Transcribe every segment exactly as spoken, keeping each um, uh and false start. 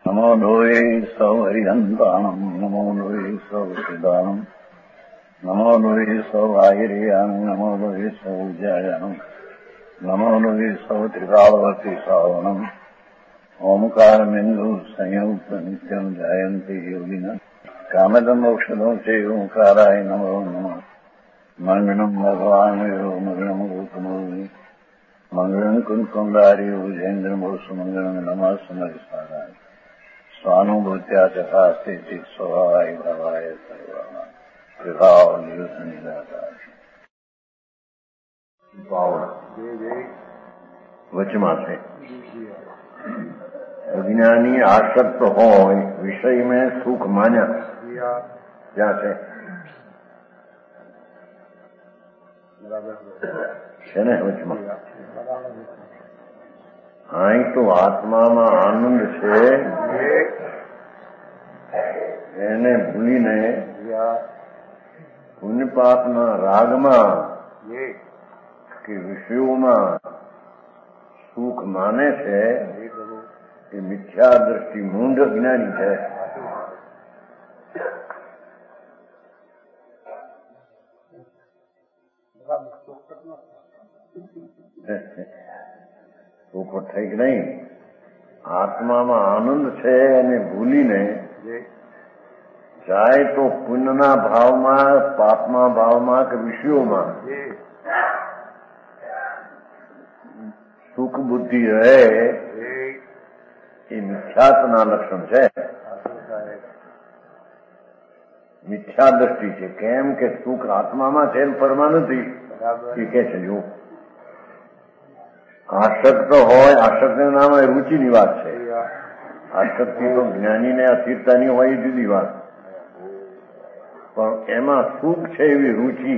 नमो लोये सौहरिहन्ताणम् नमो लोये सौसिदानम् नमो लोये सौवाहिर्यानम् नमो लोये सौज्यायानम् नमो लोये सौत्रिकालवर्ति सावनम् ओंकारमिन्दु संयुक्त नित्यम् जायन्ति योगिनः कामदम् औषधम् च ओंकाराय नमो नमः मंगलम् भगवान् यो मंगलम् रूपमोहि मंगलम् कुंकुंडारि उजेन्द्रमोसु मंगलम् नमः समरिसाराय स्वानुभूत्या चकास्ते स्वभावाय भावाय सर्वाणां विभाव निदातार वचમાં છે અજ્ઞાની આસક્ત હોય વિષય में સુખ માન્યા ક્યાં છે છે ને વચમાં અહીં તો આત્મામાં આનંદ છે એને ભૂલીને પુણ્યપાપના રાગમાં કે વિષયોમાં સુખ માને છે એ મિથ્યા દ્રષ્ટિ મૂંઢ જ્ઞાની છે. સુખ થઈ કે નહીં આત્મામાં આનંદ છે એને ભૂલીને જાય તો પુણ્યના ભાવમાં પાપના ભાવમાં કે વિષયોમાં સુખ બુદ્ધિ રહે એ મિથ્યાત્વના લક્ષણ છે. મિથ્યા દ્રષ્ટિ છે. કેમ કે સુખ આત્મામાં છે પરમાં નથી એ કે છે. જો આસક્ત હોય આસક્તના નામ એ રૂચિની વાત છે. આસક્તિ તો જ્ઞાનીને અસ્થિરતાની હોય એ જુદી વાત, પણ એમાં સુખ છે એવી રૂચિ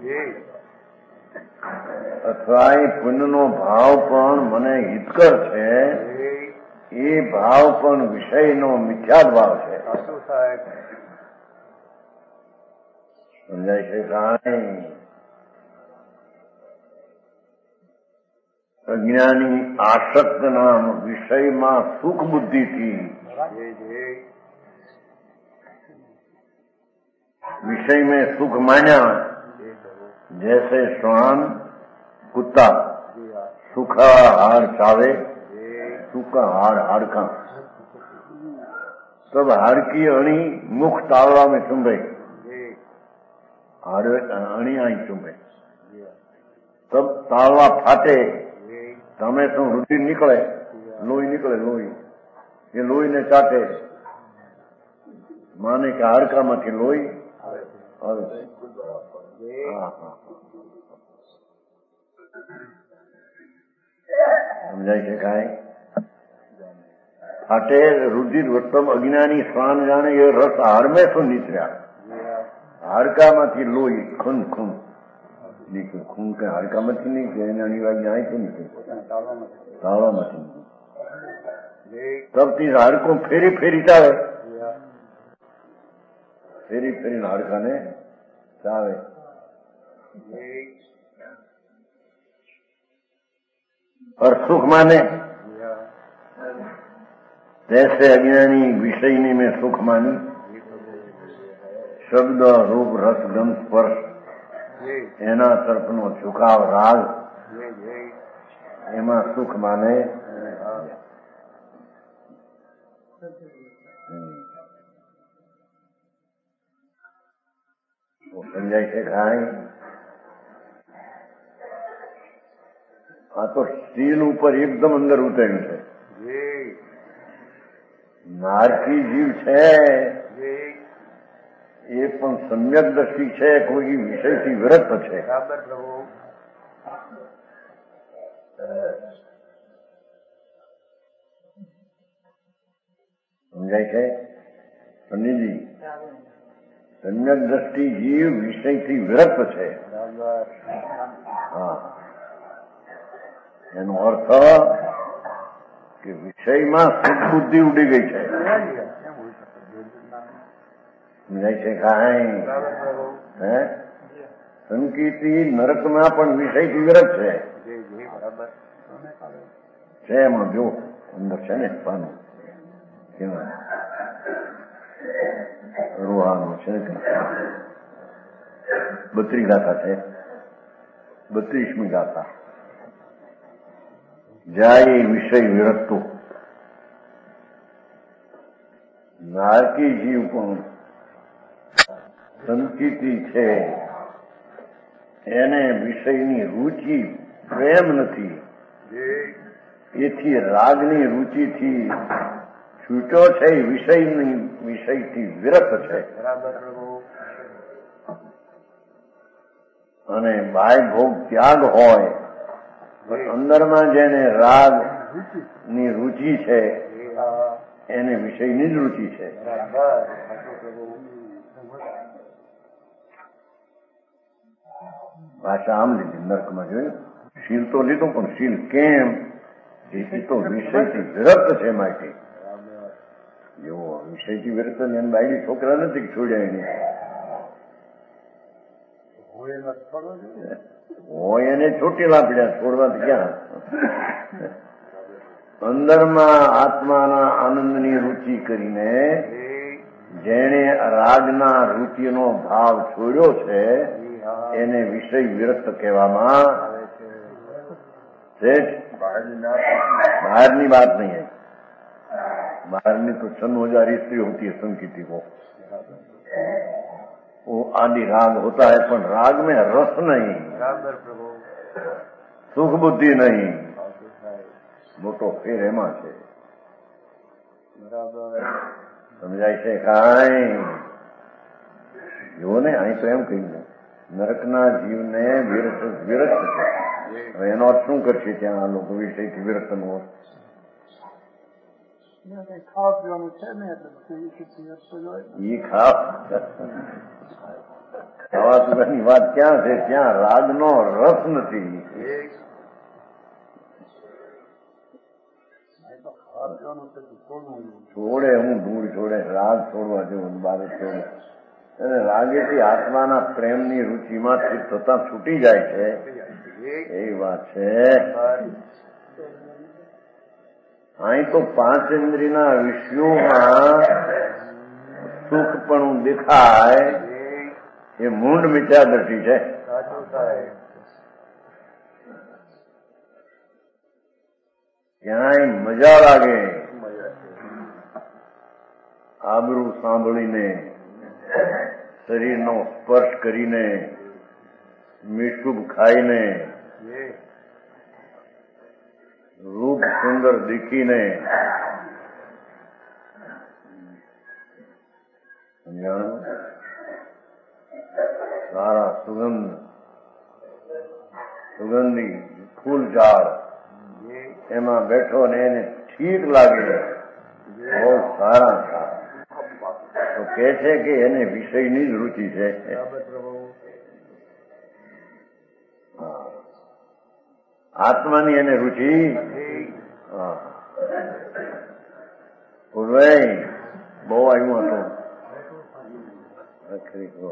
અથવા એ પુણ્યનો ભાવ પણ મને હિતકર છે એ ભાવ પણ વિષયનો મિથ્યા ભાવ છે. સમજાય છે કાંઈ? અજ્ઞાની આસક્ત નામ વિષયમાં સુખ બુદ્ધિથી विषय में सुख माना जैसे श्वान कुत्ता सूखा हार चावे सूखा हार हाड़का तब हाड़ की अणी मुख तालवा में चुंबे अणी आई चुंबे तब तालवा फाटे तमे तो रुधिर निकले लोही निकले लोही ये लोही ने चाटे माने के हाड़का मांथी लोही સમજાય છે કાંઈ? ફાટે રુધિર વત્તમ અજ્ઞાની શ્વાન જાણે એ રસ હાડમે શું નીકળ્યા હાડકામાંથી લોહી ખૂન ખૂન નીકળ્યું. ખૂન કે હાડકામાંથી નીકળે એને અનિવાર્ય જાય તો નીકળે તાળામાંથી તબથી હાડકો ફેરી ફેરી ચાલે ફેરી ફેરીને હાડકાને ચાવે. और सुख माने जैसे अज्ञानी विषयनी में सुख मानी शब्द रूप रस गंध स्पर्श एना तरफनो झुकाव राग एमा सुख माने वो समझाय છે કાંઈ? આ તો સ્ટીલ ઉપર એકદમ અંદર ઉતર્યું છે. નારકી જીવ છે એ પણ સમ્યક દ્રષ્ટિ છે, કોઈ વિષયથી વિરક્ત છે. સમજાય છે પંડિતજી? સમ્યક દ્રષ્ટિ જીવ વિષયથી વિરક્ત છે. હા, એનો અર્થ કે વિષયમાં સુખ બુદ્ધિ ઉડી ગઈ છે. સમજાય છે કાંઈ? હે સંકીર્તિ નરકમાં પણ વિષયથી વિરક્ત છે. છે એમાં જો અંદર છે ને પાનું કેવા રોહાનું છે ને બત્રી ગાથા છે, બત્રીસમી ગાથા. જાય વિષય વિરક્તો. નારકી જીવ પણ સંકિતી છે, એને વિષયની રુચિ પ્રેમ નથી, એથી રાગની રુચિથી છૂટો છે, વિષયની વિષયથી વિરક્ત છે. અને બાહ્ય ભોગ ત્યાગ હોય પણ અંદરમાં જેને રાગ ની રુચિ છે એને વિષયની જ રુચિ છે. ભાષા આમ લીધી, નર્કમાં જોયું. શીલ તો લીધું પણ શીલ કેમ? એ તો વિષયથી વિરક્ત છે. માટે એવો વિષયથી વિરક્ત એને બાયડી છોકરા નથી છોડ્યા એને. હોય એને ચોટીલા પડ્યા, છોડવા ક્યાં? અંદરમાં આત્માના આનંદની રુચિ કરીને જેને રાગના રુચિનો ભાવ છોડ્યો છે એને વિષય વિરક્ત કહેવામાં છે. બહારની बात नहीं है, बाहर तो छन हजार स्त्री होती है संकीर्ति को, वो आदि राग होता है, पर राग में रस नहीं, सुख बुद्धि नहीं. મોટો ફેર એમાં છે. સમજાય છે? કાંઈ એવો ને. અહીં તો એમ કહ્યું નરકના જીવને વિરક્ત વિરક્ત છે. હવે એનો અર્થ શું કરશે ત્યાં આ લોકો વિષયથી વિરક્ત નો? ખાવા પીવાનું છે ને એટલે એ ખાવ ખાવા પીવાની વાત ક્યાં છે? ત્યાં રાગનો રસ નથી. છોડે હું ધૂળ છોડે, રાગ છોડવા જેવું બાબત છોડે. અને રાગેથી આત્માના પ્રેમની રુચિમાં થતા છૂટી જાય છે. એ વાત છે. અહીં તો પાંચ ઇન્દ્રિયના વિષયોમાં સુખ પણ દેખાય, એ મૂંડ મિથ્યાદૃષ્ટિ છે. ક્યાંય મજા લાગે આબરૂ સાંભળીને, શરીરનો સ્પર્શ કરીને, મીઠું ખાઈને, રૂપ સુંદર દેખીને, સારા સુગંધ સુગંધી ફૂલ ઝાડ એમાં બેઠો ને એને ઠીક લાગે, બહુ સારા. તો કે છે કે એને વિષયની જ રુચિ છે. આત્માની એને રુચિ. ભાઈ બહુ આવ્યું હતું.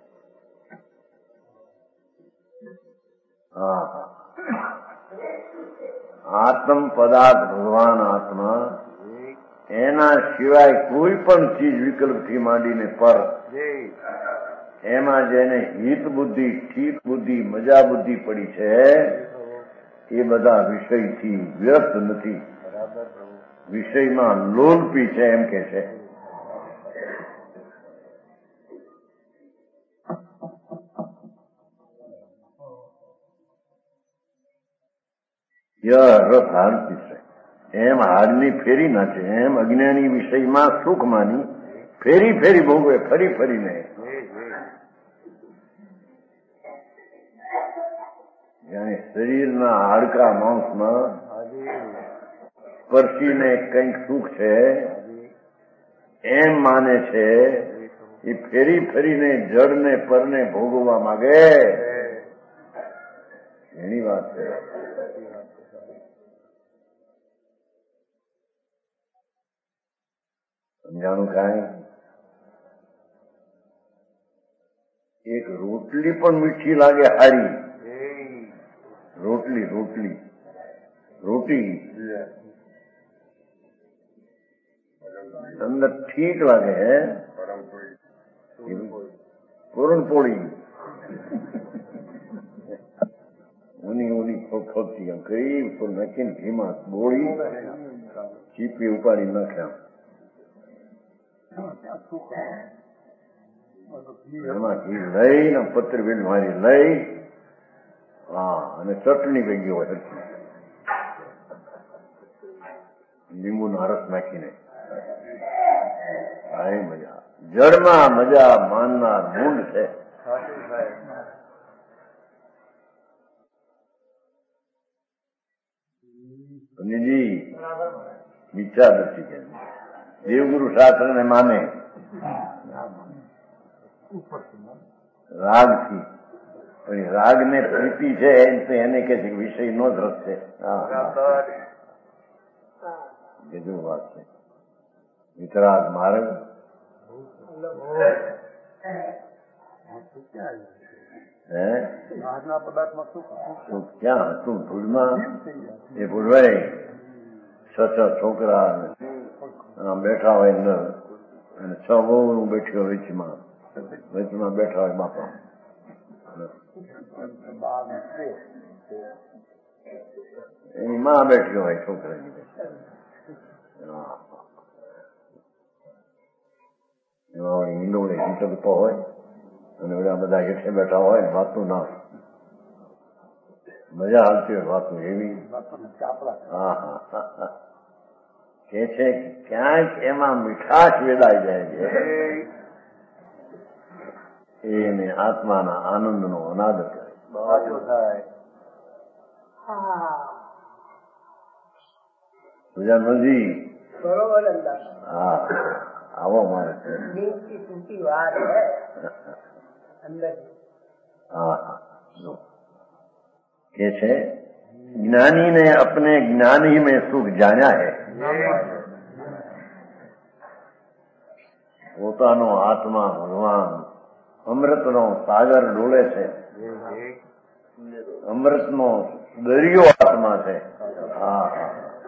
હા હા આત્મ પદાર્થ ભગવાન આત્મા, એના સિવાય કોઈ પણ ચીજ વિકલ્પથી માંડીને પર એમાં જેને હિત બુદ્ધિ, ઠીક બુદ્ધિ, મજા બુદ્ધિ પડી છે એ બધા વિષયથી વ્યસ્ત નથી, વિષયમાં લોલપી છે એમ કે છે. રસ હારતી છે એમ હારની ફેરી નાખે, એમ અજ્ઞાની વિષયમાં સુખ માની ફેરી ફેરી ભોગવે, ફરી ફરીને. જાણે શરીરના હાડકા માંસમાં સ્પર્શીને કંઈક સુખ છે એમ માને છે, એ ફેરી ફરીને જળને પરને ભોગવવા માંગે. એની વાત છે. સમજાણું? કાંઈ એક રોટલી પણ મીઠી લાગે, હારી રોટલી રોટલી રોટી અંદર ઠીક લાગે હે પૂરણપોળી ઊની ઊની ફોફતી એમ કરી ઉપર નાખીને ઘીમાં બોળી ચીપી ઉપાડી નાખ્યા એમાં ઘી લઈને પત્રવેલ મારી લઈ હા અને ચટણી ભેગી હોય લીંબુનો રસ નાખીને આ મજા જળમાં મજા માનનાર મૂંડ છે. નિધિ વિચાર નથી કે દેવગુરુ શાસ્ત્ર ને માને રાગ થી પણ રાગ ને પ્રીતિ છે એને કે છે વિષય નો જ રસ છે. બીજું વાત છે વિતરાગ માર્ગ હે સુખ ક્યાં હતું ભૂલમાં એ ભૂલવાય છ છ છોકરા બેઠા હોય અંદર અને છ બહુ બેઠ્યો વચમાં વચમાં બેઠા હોય બાપા એની માં બેઠી હોય છોકરાની હિંડોળી હિંચકતો હોય અને બધા બધા હેઠે બેઠા હોય વાતનું ના મજા આવતી હોય વાતનું એવી હા હા કે છે ક્યાંક એમાં મીઠાશ વેદાઈ જાય છે એને આત્માના આનંદનો અનાદર થાય. પૂજા નજી હા આવો મારે હા હા કે છે જ્ઞાની ने अपने ज्ञान ही में सुख जाना है. પોતાનો આત્મા ભગવાન અમૃતનો સાગર ડોલે છે અમૃતનો દરિયો આત્મા છે. હા હા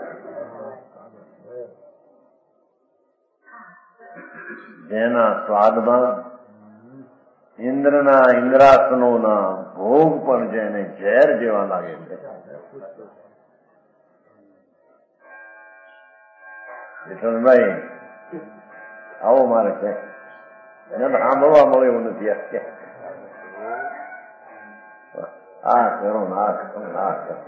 જેના સ્વાદમાં ઇન્દ્રના ઇન્દ્રાસનોના ભોગ પણ જેને ઝેર જેવા લાગે છે. વિઠ્ઠલભાઈ આવો મારે છે સાંભળવા મળે એવું નથી. આ કરો ના કરો ના કરો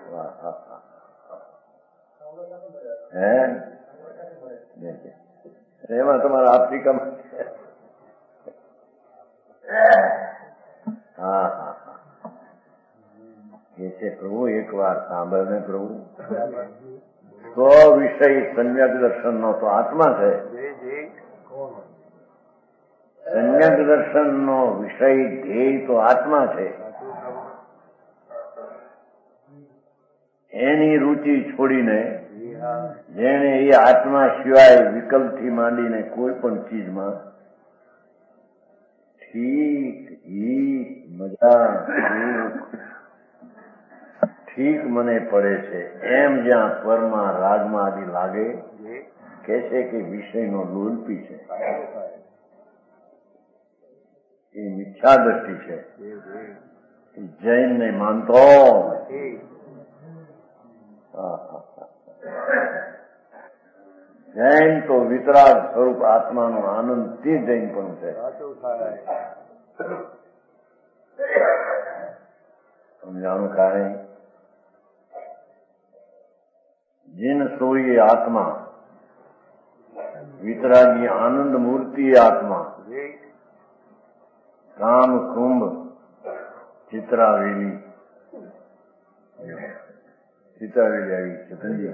હે એમાં તમારા આફ્રિકામાં હા હા હા એ છે પ્રભુ એક વાર સાંભળને પ્રભુ સ્વ વિષય સંજ્ઞક દર્શન નો તો આત્મા છે. સંજ્ઞક દર્શન નો વિષય ધ્યેય તો આત્મા છે. એની રુચિ છોડીને જેને એ આત્મા સિવાય વિકલ્પથી માંડીને કોઈ પણ ચીજમાં ઠીક હીક મજા ઠીક મને પડે છે એમ જ્યાં પરમાં રાગમાં આદિ લાગે કે છે કે વિષયનો લોલપી છે. એ મિથ્યા દ્રષ્ટિ છે. જૈન ને માનતો જૈન તો વિતરાગ સ્વરૂપ આત્માનો આનંદ તે જૈન પણ છે. સમજાણું કાંઈ જીન સોઈ આત્મા વિતરાગી આનંદ મૂર્તિ આત્મા કામ કુંભ ચિત્રાવેલી ચિત્રાવેલી આવી ચેતનજી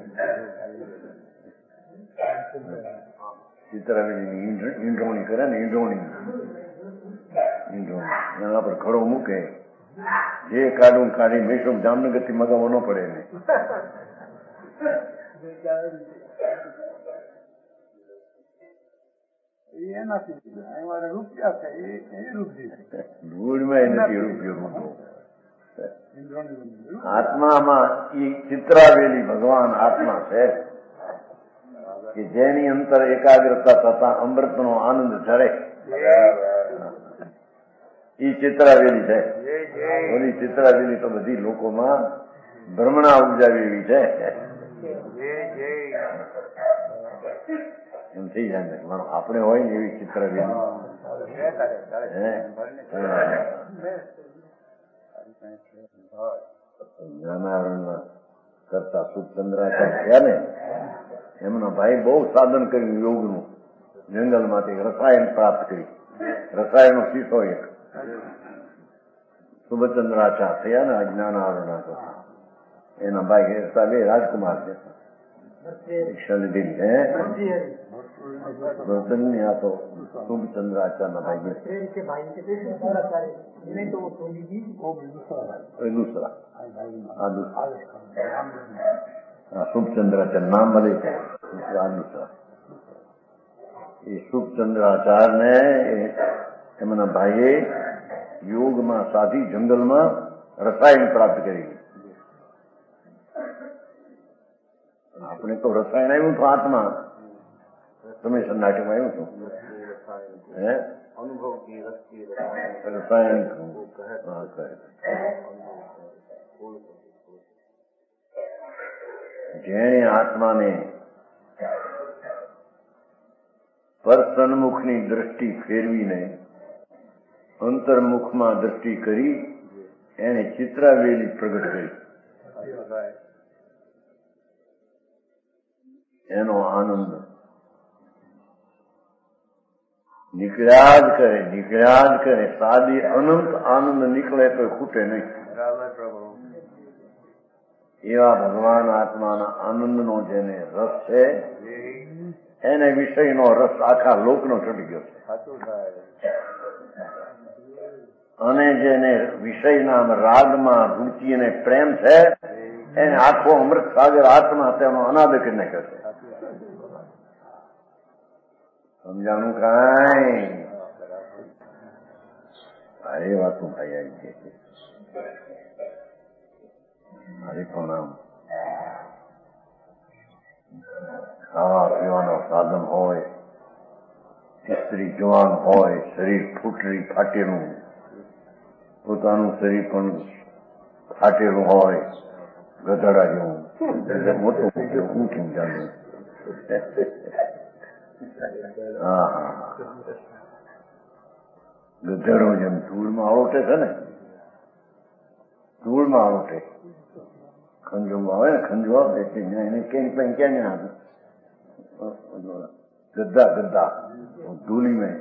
ચિત્રાવેલી ઈંઢોણી કરે ને ઈંઢોણી ઈંઢોણી એના પર ઘડો મૂકે જે કાઢું કાઢી મેશો જામનગર થી મગાવવો ન પડે ને આત્મામાં એ ચિત્રાવેલી ભગવાન આત્મા છે. કે જેની અંતર એકાગ્રતા થતા અમૃતનો આનંદ ઝરે એ ચિત્રાવેલી છે. ઓલી ચિત્રાવેલી તો બધી લોકોમાં ભ્રમણા ઉપજાવી એવી છે. એમ થઈ જાય મારો આપણે હોય ને એવી ચિત્રાવેલી જ્ઞાનારણ કરતા સુખચંદ્રાચાર્ય થયા ને એમના ભાઈ બહુ સાધન કર્યું યોગનું, જંગલમાંથી રસાયણ પ્રાપ્ત કરી, રસાયણનો શીશો એક સુભચંદ્રાચાર્ય થયા ને અજ્ઞાનારણ કરતા એના ભાઈ હિસાબે રાજકુમાર છે. શિક્ષા લીધેલી હે આ તો સુભચંદ્રાચાર્ય ના ભાઈ દૂસરા સુભચંદ્રાચાર્ય નામ મળે છે. આ દૂસરા એ સુભચંદ્રાચાર્ય ને એમના ભાઈએ યોગમાં સાધી જંગલમાં રસાયણ પ્રાપ્ત કરી. આપણે તો રસાયણ આવ્યું તો આત્મા તમે સન્નાટીમાં આવ્યું છું હે રસાયણ જેણે આત્માને પરસન્મુખની દ્રષ્ટિ ફેરવીને અંતર્મુખમાં દ્રષ્ટિ કરી એને ચિત્રાવેલી પ્રગટ કરી. એનો આનંદ નીકળ્યા જ કરે નીકળ્યા જ કરે સાદી અનંત આનંદ નીકળે તો ખૂટે નહીં. એવા ભગવાન આત્માના આનંદનો જેને રસ છે એને વિષયનો રસ આખા લોકનો ચડી ગયો છે. અને જેને વિષયના રાગમાં રુચિ અને પ્રેમ છે એને આખો અમૃત સાગર આત્મા તેનો અનાદ કરી નાખ્યો છે. સમજાણું કાંઈ ભારે વાતો ભાઈ આવી છે. મારી પ્રણામ. ખાવા પીવાનો સાધન હોય, સ્ત્રી જવાન હોય, શરીર ફૂટરી ફાટેલું, પોતાનું શરીર પણ ફાટેલું હોય ગધડા જેવું, એટલે મોટું હું કેમ જાણું. હા હા ગધેડો જેમ ધૂળમાં આળોટે છે ને, ધૂળમાં આળોટે ખંજોમાં આવે ને, ખંજો એટલે એને ક્યાંય ક્યાં ક્યાં ગદ્દા ગદ્દા ધૂલી में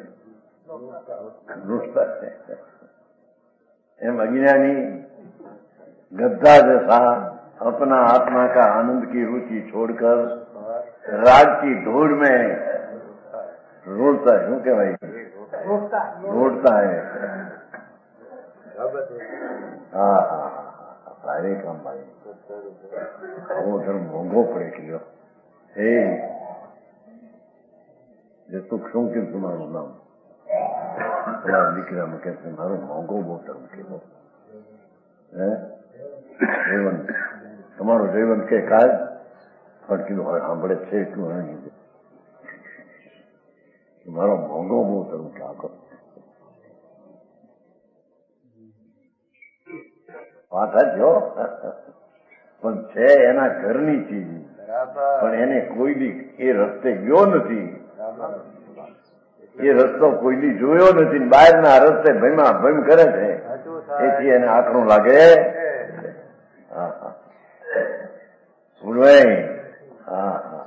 लुटता है. एम अज्ञानी गद्दा जैसा अपना आत्मा का आनंद की रुचि छोड़कर राग की धूल में रोड़ता है. શું કહેવાય? रोड़ता है. હા હા સારે કામ ભાઈ આવો ધર્મ મોંઘો પડે ગયો. હે જે સુખ શું કે તમારું નામ પેલા દીકરામાં કે મારો મોંઘો બહુ ધર્મ કીધો. હે જીવન તમારું જીવન કે કાલ પણ કીધું હવે સાંભળે છે એટલું નહીં મારો મોંઘો બહુ ધર્મ કે આખો પાછા જો પણ છે એના ઘરની ચીજ, પણ એને કોઈ દી એ રસ્તે ગયો નથી, એ રસ્તો કોઈ દી જોયો નથી, બહારના રસ્તે ભયમાં ભયમ કરે છે, એથી એને આકરું લાગે. હા હા ભૂલવાય. હા હા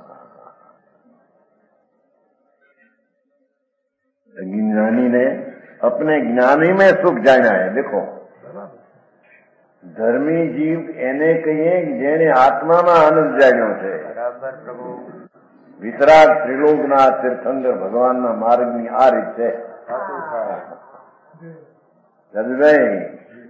ज्ञानी ने अपने ज्ञानी में सुख जाना है. देखो ધર્મી જીવ એને કહીએ જેને આત્મામાં આનંદ જાણ્યો છે. વિતરાગ ત્રિલોકના તીર્થંકર ભગવાનના માર્ગની આ રીત છે. જજભાઈ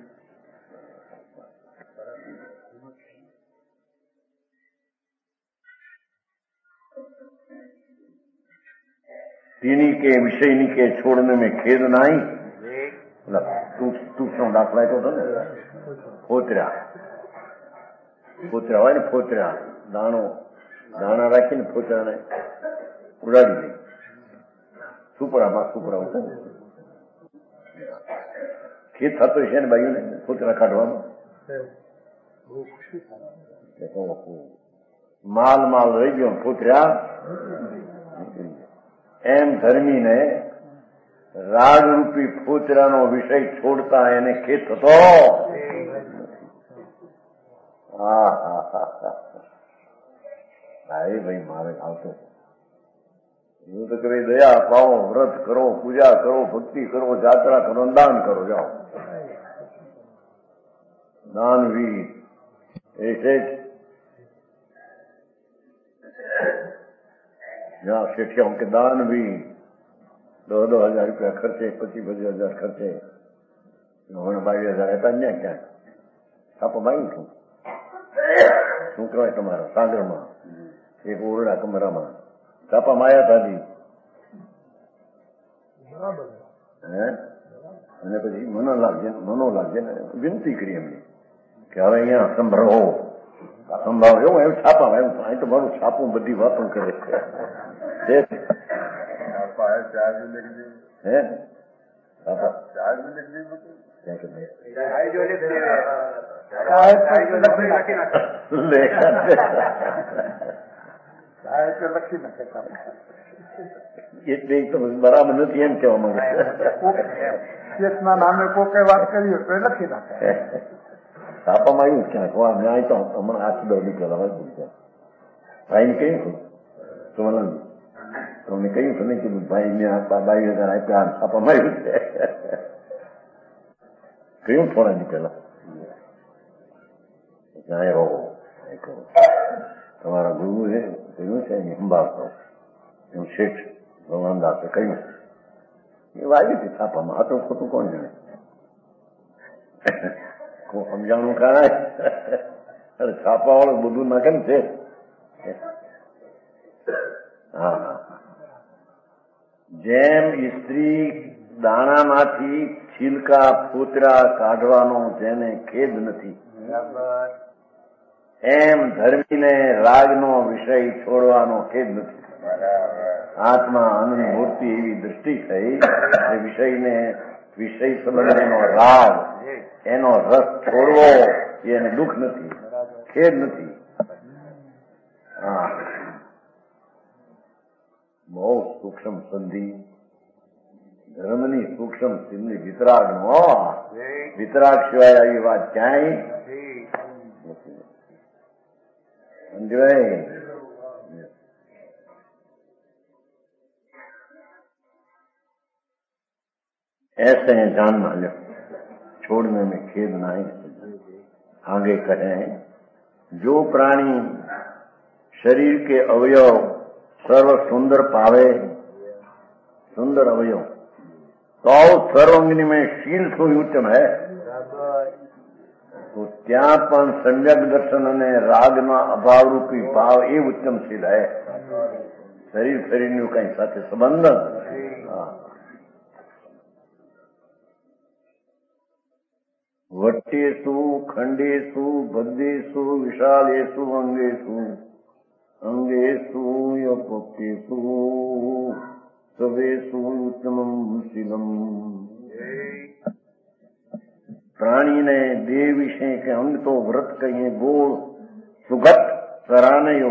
तीनी के विषयनी के छोड़ने में खेद नहीं. તૂકનો દાખલા આપ્યો હતો ને, ફોતરા ફોતરા હોય ને, ફોતરા દાણો દાણા રાખીને ફોતરાને ઉડાડી દઈ. સુપડામાં સુપડા ઉતર ખેત થતો છે ને ભાઈઓને કૂતરા કાઢવામાં. માલ માલ રહી ગયો કૂતરા. એમ ધર્મીને રાગરૂપી ફૂતરાનો વિષય છોડતા એને ખેત થતો. હા હા હા હા એ ભાઈ મારે આવતો એવું તો કે ભાઈ દયા પાઓ, વ્રત કરો, પૂજા કરો, ભક્તિ કરો, જાત્રા કરો, દાન કરો. જાઓ દાનવીર ऐसे जहाँ शिक्षकों के दान भी दो दो हजार रुपया खर्चे, पच्चीस पच्चीस हजार खर्चे, हमारे बाईस हजार है अन्य क्या छापा मांगी છું શું કહેવાય તમારા સાગરમાં એક ઓરડા કમરામાં છાપા માયા દાદી હે અને પછી મનોલાલ મનોલાલ જેને વિનંતી કરી એમની કે હવે અહીંયા સંભળો સંભાવ એવું એવું છાપામાં એવું અહીં તો મારું છાપું બધી વાતો કરે છે. હે એટલે તો બરાબર નથી એમ કેવા માંગે ના નામે કોઈ વાત કરી તો લખી નાખે. છાપામાં આવ્યું ક્યાંક વા ન્યાય તો હમણાં આઠ દસ નીકળેલા હોય ભાઈને કહ્યું છું સોનલ તમને કહ્યું છું નહીં કીધું ભાઈ મેં બાવીસ હજાર આપ્યા છાપામાં આવ્યું છે કહ્યું થોડા નીકળેલા ન્યાય રહો તમારા ગુરુ છે કહ્યું છે એની સંભાળતો એવું શેઠ ભગવાન દાસે કહ્યું એ વાગ્યું છે છાપામાં આ તો ખોટું કોણ જાણે સમજાણું કાંઈ અરે છાપા વાળું બધું નાખે ને છે. હા હા જેમ સ્ત્રી દાણામાંથી છિલકા ફૂતરા કાઢવાનો જેને ખેદ નથી એમ ધર્મીને રાગનો વિષય છોડવાનો ખેદ નથી. આત્મા આનંદ મૂર્તિ એવી દૃષ્ટિ થઈ એ વિષયને વિષય સંબંધીનો રાગ એનો રસ છોડવો એને દુઃખ નથી, ખેદ નથી. હા બહુ સૂક્ષ્મ સંધિ ધર્મની સૂક્ષ્મ સિંધિ વિતરાગ નો વિતરાગ સિવાય આવી વાત ક્યાંય સમજાય. ऐसे हैं जानना लो छोड़ने में खेद नहीं. आगे कहें जो प्राणी शरीर के अवयव सर्व सुंदर पावे, सुंदर अवयव तो सर्वांगिनी में शील सु उत्तम है तो ત્યાં પણ सम्यक दर्शन અને રાગના અભાવરૂપી ભાવ એ ઉત્તમશીલ હે. શરીર શરીરનું કઈ સાથે સંબંધ. હા વટ્ટેસુ ખંડેસુ બદ્ધેસુ વિશાલેસુ અંગેસુ અંગેસુ યપક્કેસુ સવેસુ ઉત્તમમ શીલમ. પ્રાણીને દેહ વિશે કે અંગ તો વ્રત કહીએ ગોળ સુગત સરાનયો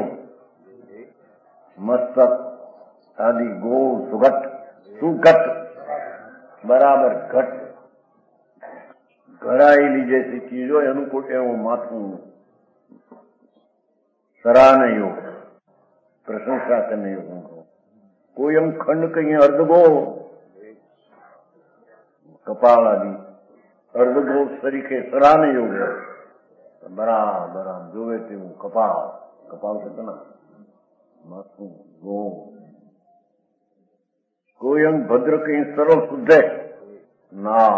મસ્તક આદि ગોળ સુગત સુગત બરાબર ઘટ ઘડાયેલી જैसी ચીજો એનું કોઈ એવું માથું સરાહનયો પ્રશંસા કરને કોઈ એમ ખંડ કહીએ અર્ધગો કપાળ આદि અર્ધગો તરીકે સરાહનયો બરાબર આમ જોવે તેવું કપાળ કપાળ છે ના માથું ગો કોઈ અંગ ભદ્ર કઈ સરળ શુદ્ધ ના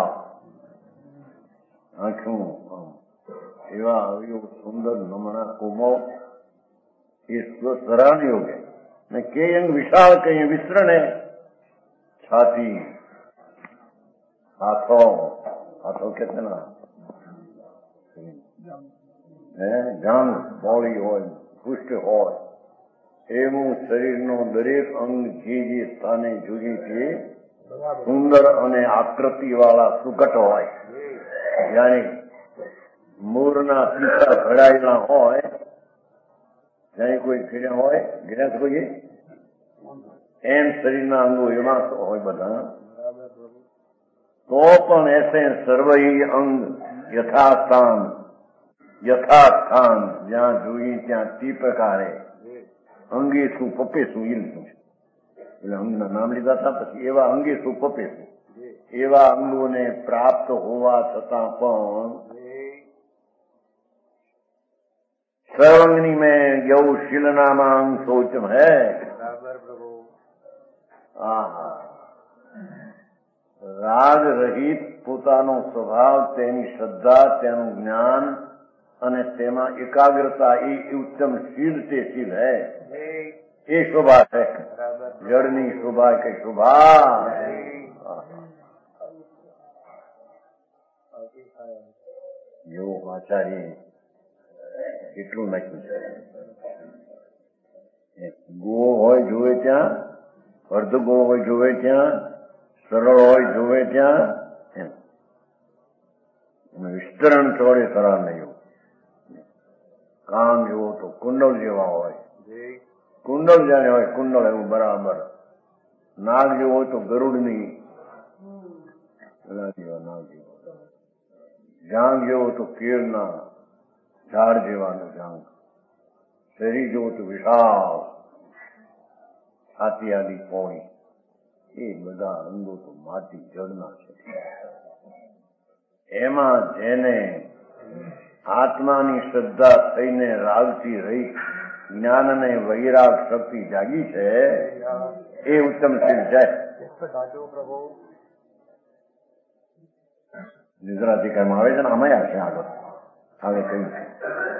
આંખું એવા અવયવ સુંદર નમણા કોમો એ સરાહન યોગ્ય ને કે અંગ વિશાળ કઈ વિસ્તરણે છાતી હાથો હાથો કે ના હે જાંગ બોળી હોય પુષ્ટ હોય એવું શરીરનો દરેક અંગ જે જે સ્થાને જુદી છે સુંદર અને આકૃતિ વાળા સુકટ હોય, જાણે મોરના પીછા ઘડાયેલા હોય, જાણે કોઈ ઘેર્યા હોય, ઘેર્યા કોઈ એમ શરીરના અંગો એમાં હોય બધા. તો પણ એસે સર્વઈ અંગ યથાસ્થાન યથાસ્થાન જ્યાં જોઈએ ત્યાં તે પ્રકારે અંગે શું પપે શું એ લીધું છે. એટલે અંગના નામ લીધા હતા, પછી એવા અંગે શું પપે શું એવા અંગોને પ્રાપ્ત હોવા છતાં પણ સર્વંગની મેં યૌ શીલનામાંગ શોચમ હૈ. આહા, રાગ રહિત પોતાનો સ્વભાવ, તેની શ્રદ્ધા, તેનું જ્ઞાન અને તેમાં એકાગ્રતા એ ઉત્તમ શીલ તે શીલ હૈ. એ શોભા છે, જળની શોભા કે શોભા. જેવો આચાર્ય એટલું નાખ્યું છે. ગોળ હોય જોવે ત્યાં, અર્ધ ગોળ હોય જોવે ત્યાં, સરળ હોય જોવે ત્યાં, એમ વિસ્તરણ ચોડે કરા નહીં. કામ જેવો તો કુંડળ જેવા હોય, કુંડળ જાણે હોય કુંડળ એવું બરાબર. નાગ જેવો હોય તો ગરુડની જેવા નાગ જેવો, જાંગ જેવો તો કેળના ઝાડ જેવાનું જાંગ, શરીર જેવો તો વિશાળ છાતી આદિ પોણી. એ બધા અંગો તો માટી જળના છે. એમાં જેને આત્માની શ્રદ્ધા થઈને રાગથી રહી જ્ઞાન અને વૈરાગ શક્તિ જાગી છે, એ ઉત્તમ શીલ છે. નિદ્રાધિકારમાં આવે છે ને, આમાં આવશે આગળ આગળ કહ્યું છે.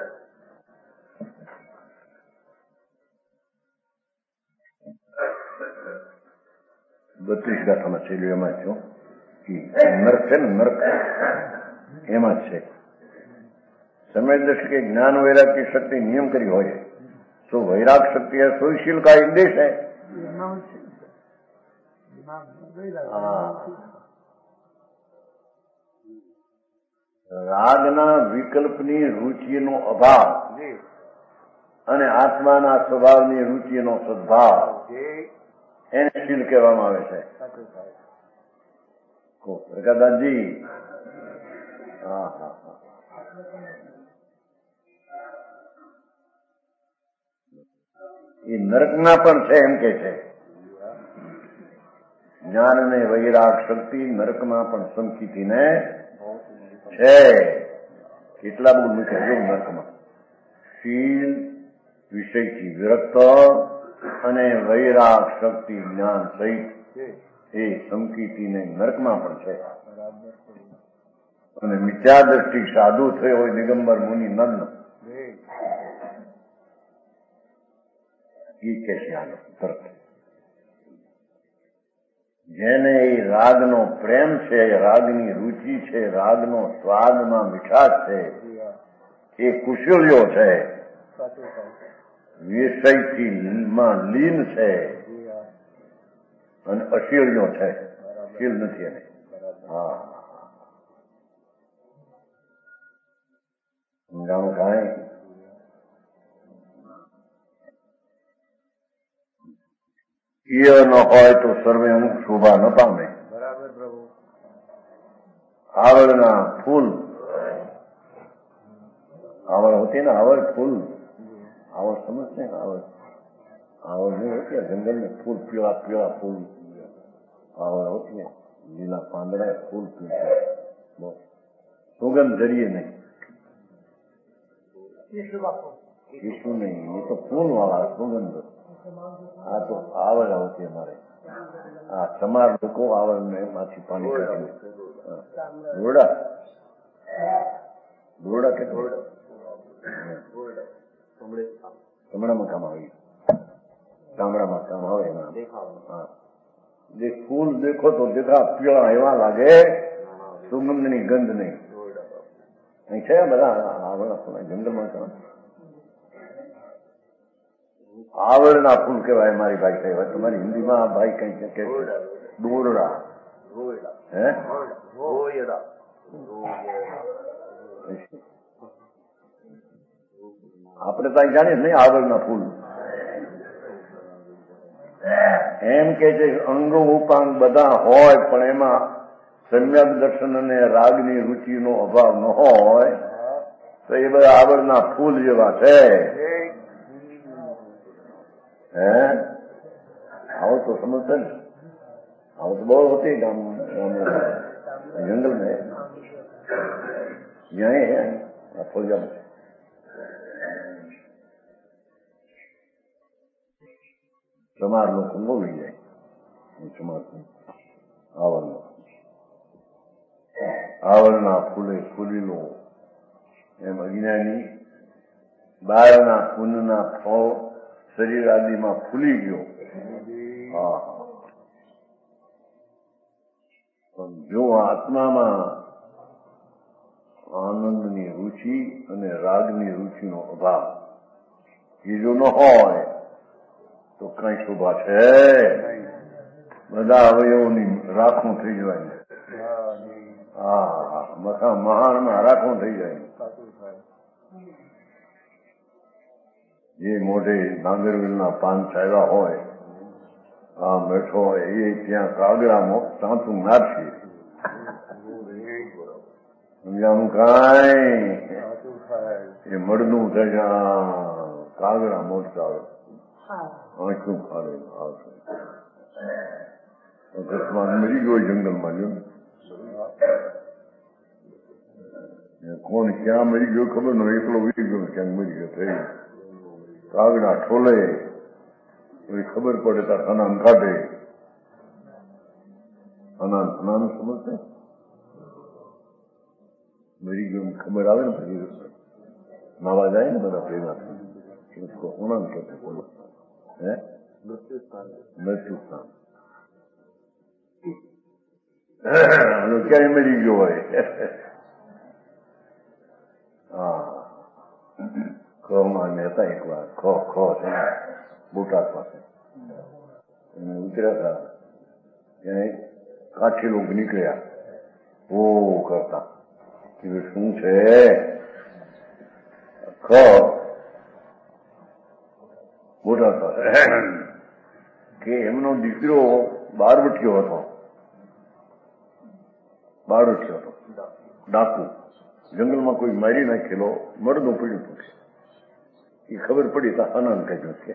બત્રીસ ગાથામાં છેલ્લું એમાં છો નર્ક છે ને, નર્ક એમાં જ છે. સમય દ્રષ્ટિ જ્ઞાન વૈરાગ की शक्ति नियम करी हो, सो वैराग शक्ति है, सोशील का एक देश है. રાગના વિકલ્પની રુચિનો અભાવ અને આત્માના સ્વભાવની રુચિનો સદભાવ, એને શીલ કહેવામાં આવે છે. દાદાજી હા હા હા એ નરકના પણ છે એમ કે છે. જ્ઞાન અને વૈરાગ શક્તિ નરકમાં પણ સમકીતીને છે. કેટલા બહુ મૂક્યા નરકમાં. શીલ વિષયથી વિરક્ત અને વૈરાગ શક્તિ જ્ઞાન સહિત એ સમકીતીને નરકમાં પણ છે. અને મિથ્યા દ્રષ્ટિ સાધુ થયો હોય દિગંબર મુનિ નગ્ન, એ કે છે આનો તર્ક. જેને એ રાગનો પ્રેમ છે, રાગની રુચિ છે, રાગનો સ્વાદમાં મીઠાશ છે, એ કુશલ્યો છે, વિષયથી માં લીન છે અને અશીલ્યો છે. શીલ નથી એને. હા સમજાણું કાંઈ? એ ન હોય તો સર્વે અમુક શોભા ન પામે. બરાબર પ્રભુ. આવળના ફૂલ, આવળ હોતી ને, આવળ ફૂલ, આવળ સમજते हैं आवड़, आवड़ नहीं होती है जंगल में फूल, पीला पीला फूल आवड़ होती है, लीला पांदड़ा फूल पीते, सुगंध जरिए नहीं, ईशु नहीं, ये तो फूल वाला सुगंध. આ તો આવળ હોતી हमारे. આ ચમાર લોકો આવળ ને માંથી પાણી કાઢી દોરડા દોરડા કે ગામડામાં કામ આવી, ગામડામાં કામ આવે એમાં. હા, જે ફૂલ દેખો તો દેખા પીળા એવા લાગે, સુગંધની ગંધ નહીં. અહીં છે બધા આવડા જંગલમાં કામ. આવડના ફૂલ કહેવાય મારી ભાઈ કહેવાય. તમારી હિન્દીમાં આ ભાઈ કઈ કે દોરડા હે આપણે તો જાણીએ નહીં આવડના ફૂલ એમ કે છે અંગ ઉપાંગ બધા હોય પણ એમાં સમ્યક દર્શન અને રાગની રુચિનો અભાવ ન હોય તો એ બધા આવડના ફૂલ જેવા છે. હે આવો તો સમજते ને આવો તો બહુ होती गांव जंगल में यही है फौजा में समार लोग को मिल जाए समार आवरण आवरणा फूले फूली लो एम अज्ञानी बाळना पुण्यना फળ શરીર આદિમાં ફૂલી ગયો. હા પણ જો આત્મામાં આનંદની રુચિ અને રાગની રુચિનો અભાવ એ જો ન હોય તો કઈ શોભા છે? બધા અવયવોની રાખું થઈ જાય. હા મખા મહાનમાં રાખું થઈ જાય. જે મોઢે નાગરવેલના પાન ચાવ્યા હોય આ મેઠો હોય એ ત્યાં કાગડામાં સાંતું નાખશે. સમજાનું કાંઈ એ મળનું થયા કાગડા મોટતા આંખું ફાડે આવશે. અકસ્માત મરી ગયો જંગલમાં જો કોણ ક્યાં મરી ગયો ખબર ન એકલો વી ગયો ક્યાંક મરી ગયો થઈ કાગડા ઠોલે ખબર પડે તાર હનાન કાઢે. હનાન હનાન સમજते મરી ગયો ખબર આવે ને પછી નાવા જાય ને બધા ભેગા થઈ હોનાન કહેते હે મૃત્યુ સ્થાન ક્યાંય મરી ગયો હોય. હા ખમાં હતા એક વાર ખો ખો છે બોટાદ પાસે એને ઉતર્યા હતા ત્યાં કાઠી લોકો નીકળ્યા ઓ કરતા કે શું છે ખો બોટાદ પાસે કે એમનો દીકરો બારવટીયો હતો. બારવટીયો હતો ડાકુ. જંગલમાં કોઈ મારી નાખેલો મળદું પડ્યું હતું. એ ખબર પડી તો આનંદ કહ્યું છે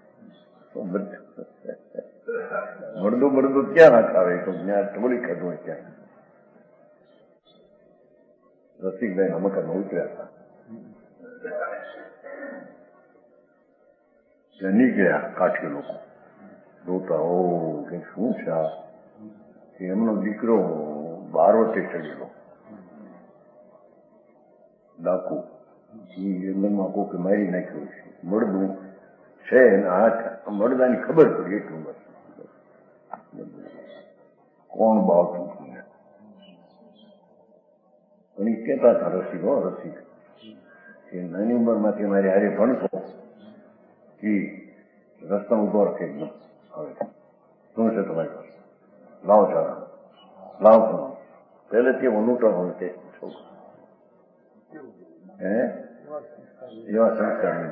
મળદું મળદું ક્યાં નાખાવે તો ત્યાં ટોળી ખાધું હોય ક્યાં. રસિકભાઈ ના મકાનમાં ઉતર્યા હતા ત્યાં નીકળ્યા કાઠી લોકો જોતા ઓ કે શું છે આ કે એમનો દીકરો બારવટે ચડેલો ડાકુ જંગલમાં કોકે મારી નાખ્યું છે મળદું છે ને હાથ મળદાની ખબર પડી એટલું બસ કોણ બાવતું પણ એ કહેતા હતા રસિક હો રસિક કે નાની ઉંમરમાંથી મારી હારે ભણતો કે રસ્તા ઉભો રાખે એકદમ હવે શું છે તમારી પાસે લાવ ચારા લાવ પણ પહેલેથી હું લૂંટણ હોય તે છોકરો હે એવા સંસ્કારની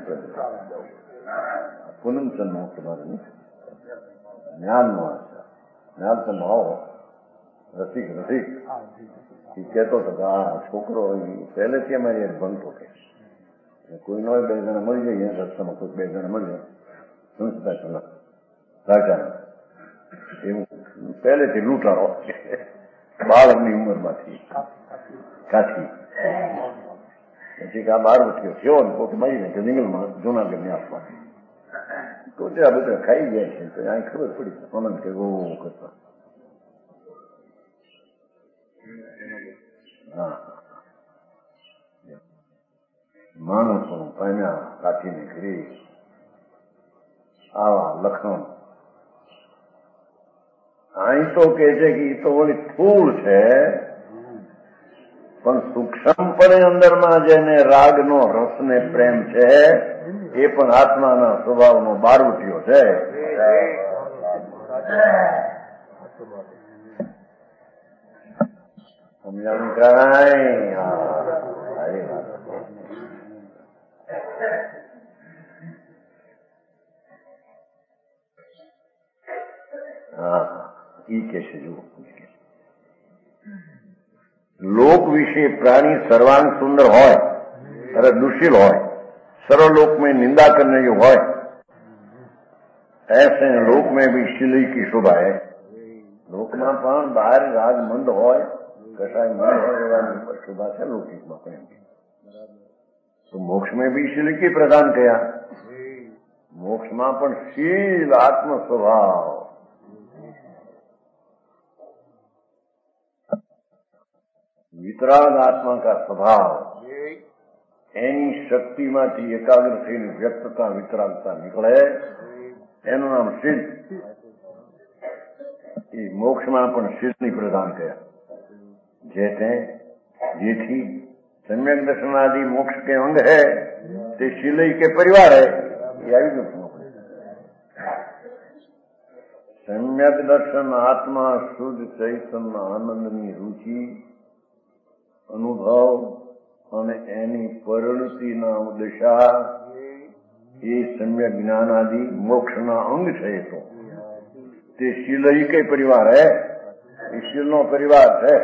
પૂનમચંદ નો તમારે જ્ઞાન નો જ્ઞાન તમે આવો રસિક રસિક એ કહેતો હતો કે આ છોકરો પહેલેથી અમારી ભણતો કે કોઈ ન હોય બે જણા મળી જાય રસ્તામાં કોઈ બે જણા મળી જાય સંસ્કાર કલાક રાજા એવું પહેલેથી લૂંટારો બાળકની ઉંમરમાંથી કાઠી પછી આ બાર વચ્ચે થયો ને કોઈ મારી નાખે જંગલમાં જુનાગઢની આસપાસ તો ત્યાં બધા ખાઈ જાય છે તો અહીં ખબર પડી આનંદ કે ઓ કરતા હા માણસો પામ્યા કાઠીને ઘરે આવા લખણ અહીં તો કે છે કે એ તો વળી ફૂલ છે પણ સૂક્ષ્મપણે અંદરમાં જેને રાગનો રસને પ્રેમ છે એ પણ આત્માના સ્વભાવનો બારવટીયો છે. સમજાણું કાંઈ? હા ઈ કે છે. જુઓ, લોક વિશે प्राणी सर्वांग सुंदर હોય अरे दुशील હોય, सर्वलोक में निंदा करने जो હોય, ऐसे लोक में भी शिली की शोभा है. લોકમાં પણ બહાર રાગ મંદ હોય, કસાય મંદ હોય એવાની શોભા છે લૌકિકમાં પણ. તો મોક્ષ में भी शिली की प्रदान किया. મોક્ષમાં પણ શીલ આત્મ સ્વભાવ, વિતરાગ આત્મા का स्वभाव, એની શક્તિમાંથી એકાગ્ર થઈને વ્યક્તતા વિતરાગતા નીકળે એનું નામ સિદ્ધ. એ મોક્ષમાં પણ સિદ્ધની પ્રદાન કર્યા. જેતે જેથી सम्यक दर्शन आदि मोक्ष के अंग है, ते शिलई के परिवार है. ये આવી ગયું. सम्यक दर्शन आत्मा शुद्ध चैतन्य आनंदनी रुचि અનુભવ અને એની પરિણતિના દશા એ સમ્યક જ્ઞાન આદि મોક્ષના અંગ છે. તો તે શીલ કે પરિવાર હે, એ શીલનો પરિવાર છે.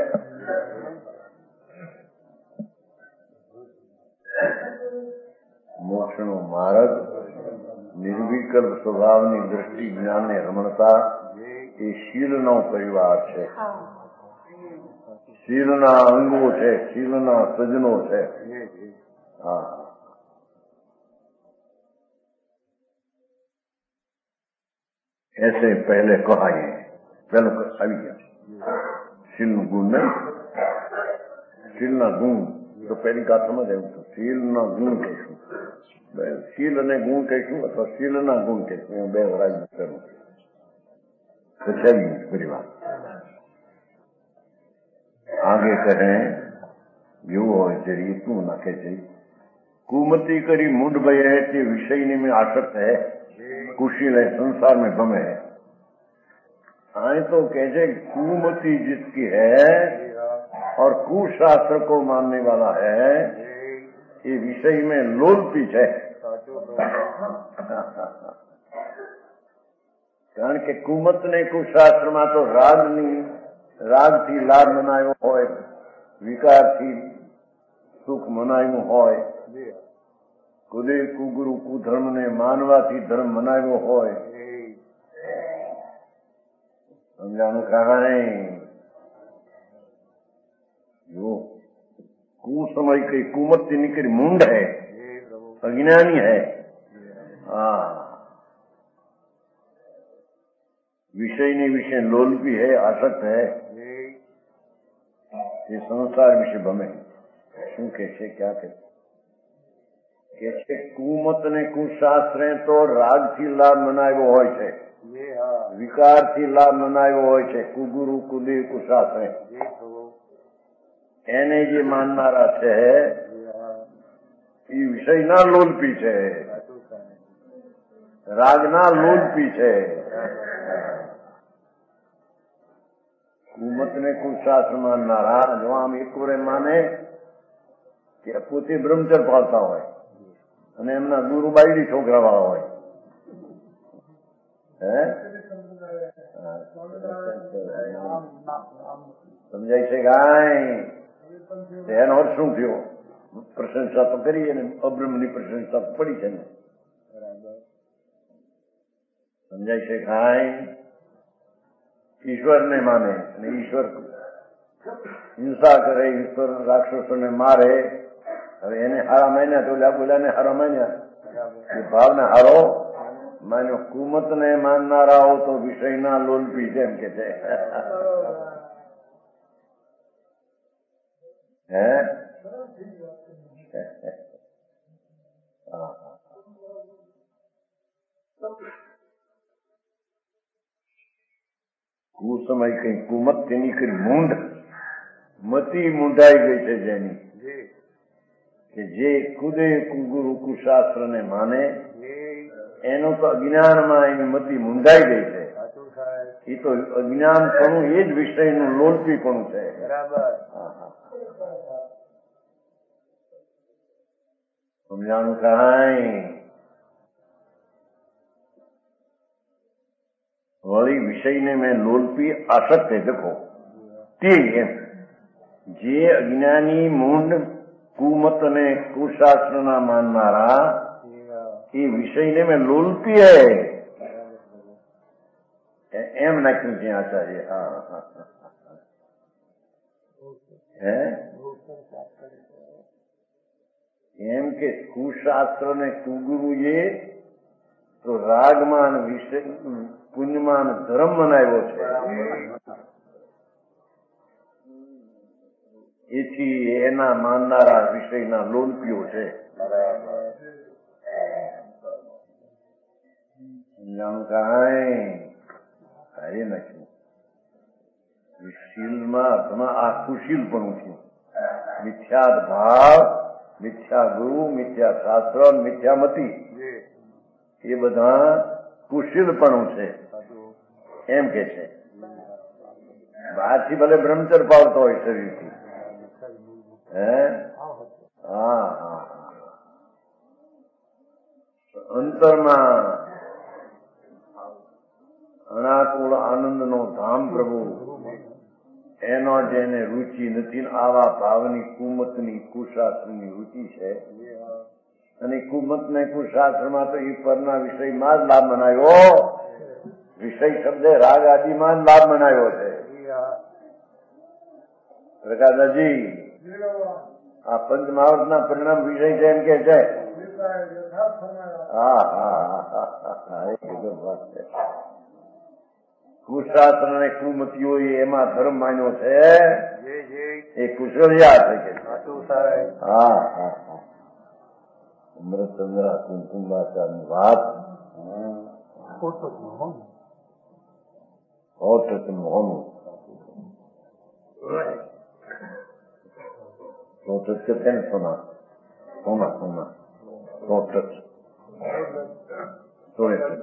મોક્ષનો માર્ગ નિર્વિકલ્પ સ્વભાવની દ્રષ્ટિ જ્ઞાનને રમણતા એ શીલનો પરિવાર છે. શીલના અંગો છે, શીલના સજનો છે. હા, ऐसे पहले कहा ये पहले આવી ગયા શીલનું ગુણ ને શીલના ગુણ તો પહેલી ગાથામાં જ આવ્યું હતું. શીલના ગુણ કહીશું, શીલ અને ગુણ કહીશું અથવા શીલના ગુણ કહીશું, હું બે વરાજ કરું તો છે પરિવાર. आगे कहें यो जरी तू नाखे जी कुमती करी मुंड भय है कि विषय में आसक्त है, कुशील है, संसार में भमे है. आए तो कहते कुमती जिसकी है और कुशास्त्र को मानने वाला है, ये विषय में लोलपी है. कारण के कुमत ने कुशास्त्र में तो रागनी રાગથી લાભ મનાયો હોય, વિકારથી સુખ મનાયું હોય, કુદે કુગુરુ કુધર્મને માનવાથી ધર્મ મનાવ્યો હોય. સમજાણું કાંઈ? જો કુસમય કઈ કુમતથી નીકળી મૂંડ है, अज्ञानी है. हाँ, વિષયની વિશે લોલપી है, આસક્ત है. ये संसार विषय भमे. શું કે છે? ક્યાં કે કે છે કુમત ને કુશાસ્ત્રે તો રાગથી લાભ મનાવ્યો હોય છે, વિકારથી લાભ મનાવ્યો હોય છે. કુગુરુ કુદી કુશાસ્ત્રે એને જે માનનારા છે એ વિષયના લોલપી છે, રાગના લોલપી છે. કુમત ને કુશાસ્ત્ર માનનારા જો આમ એક વરે માને કે પોતે બ્રહ્મચર્ય પાળતા હોય અને એમના ગુરુ બાયડી છોકરાવાળા હોય. હે સમજાય છે કાંઈ? એનો અર્થ શું થયો? પ્રશંસા તો કરી અને અબ્રહ્મની પ્રશંસા તો પડી છે ને. સમજાય છે કાંઈ? ઈશ્વરને માને અને ઈશ્વર હિંસા કરે, ઈશ્વર રાક્ષસોને મારે. હવે એને હારા માન્યા તો ઓલા બોલાને હારા માન્યા, એ ભાવને હારો માન્યો. કુમતને માનનારાઓ તો વિષયના લોલપી જેમ કે છે. હે કુસમય કઈ કુમત તેની કરી મૂંડ મતિ મૂંઢાઈ ગઈ છે જેની, કે જે ખુદે કુગુરુ કુશાસ્ત્ર ને માને એનો તો અજ્ઞાનમાં એની મતિ મૂંઢાઈ ગઈ છે. એ તો અજ્ઞાન પણ એ જ વિષયનું લોલપી પણ છે. બરાબર. સમજાણું કાંઈ? વળી વિષયને મેં લોલપી આસક્ત દેખો તે એમ જે અજ્ઞાની મૂંડ કુમત અને કુશાસ્ત્રના માનનારા એ વિષયને મેં લોલપી હે એમ નાખ્યું છે આચાર્ય. હા હે એમ કે કુશાસ્ત્ર ને કુગુરુ એ તો રાગમાન વિષય પુણ્યમાન ધર્મ બનાવ્યો છે. એથી એના માનનારા વિષયના લોલપીઓ છે. સમજાણું કાંઈ? અરે નથી શીલમાં અર્થમાં આ કુશીલ પણ છે. મિથ્યા ભાવ, મિથ્યા ગુરુ, મિથ્યા શાસ્ત્ર, મિથ્યામતિ એ બધા કુશીલપણું છે એમ કે છે. બહારથી ભલે બ્રહ્મચર પાડતો હોય શરીરથી. હે હા હા અંતરમાં અનાકુળ આનંદ નો ધામ પ્રભુ એનો જેને રુચિ નથી, આવા ભાવની કુમતની કુશાસ્ત્રની રુચિ છે. અને કુમત ને કુશાસ્ત્રમાં તો એ પરના વિષયમાં જ લાભ મનાવ્યો. વિષય શબ્દ રાગ આદિમાં જ લાભ મનાવ્યો છે. પ્રકાશજી આ પંચમહાવતના પરિણામ વિષય છે એમ કે છે. હા હા હા એકદમ વાત છે. કુશાસ્ત્ર અને કુમતીઓ એમાં ધર્મ માન્યો છે એ કુશળિયા છે કે. હા હા હા અમૃતચંદ્ર કુમકુમાચારની વાત હોનું ટચ कहते हैं सोना सोना सोना सौ टच सोने टच.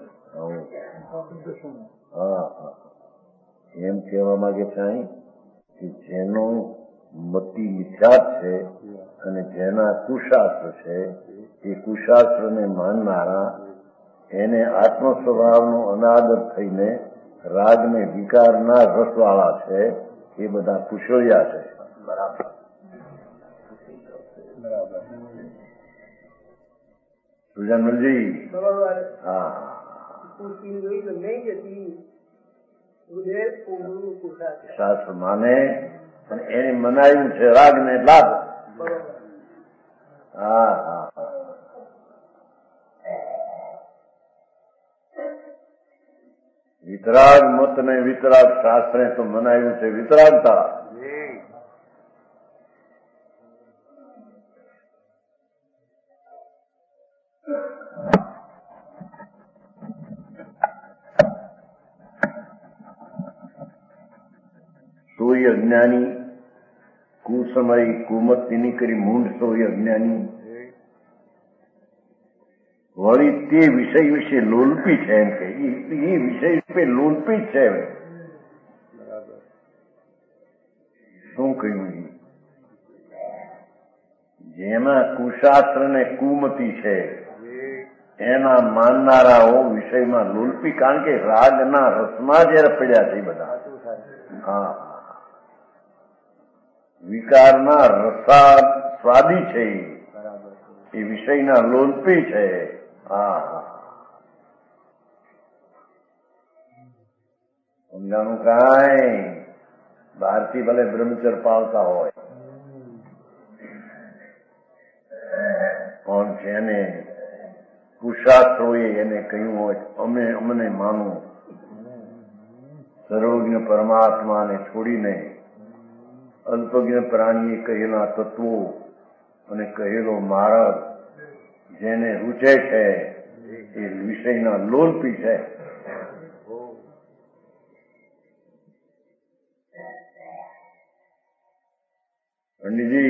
હા હા એમ કહેવા માંગે છે કે જેનો મતિ મિથ્યા છે અને જેના કુશાસ્ત્ર છે એ કુશાસ્ત્રને માનનારા એને આત્મ સ્વભાવનો અનાદર થઈને રાગને વિકારના રસવાળા છે એ બધા કુશળિયા છે. બરાબર સુજાનજી. હા શાસ્ત્ર માને અને એને મનાયું છે રાગ ને લાભ. હા હા વિતરાગ મત ને વિતરાગ શાસ્ત્રે તો મનાયું છે વિતરાગતા. સોય અજ્ઞાની કુસમય કુમતિની કરી મૂંઢ સોય અજ્ઞાની વળી તે વિષય વિશે લોલપી છે એમ કે એ વિષય વિશે લોલપી છે. શું કહ્યું? જેમાં કુશાસ્ત્ર ને કુમતી છે એના માનનારાઓ વિષયમાં લોલપી, કારણ કે રાગના રસમાં જયારે પડ્યા છે બધા. હા વિકારના રસા સ્વાદી છે એ વિષયના લોલપી છે. હા સમજાણું કાંઈ? બહારથી ભલે બ્રહ્મચર પાળતા હોય પણ જેને કુશાસ્ત્રોએ એને કહ્યું હોય અમે અમને માનું સર્વજ્ઞ પરમાત્માને છોડીને અલ્પજ્ઞ પ્રાણીએ કહેલા તત્વો અને કહેલો માર્ગ જેને રૂચે છે એ વિષયના લોલપી છે. પંડિતજી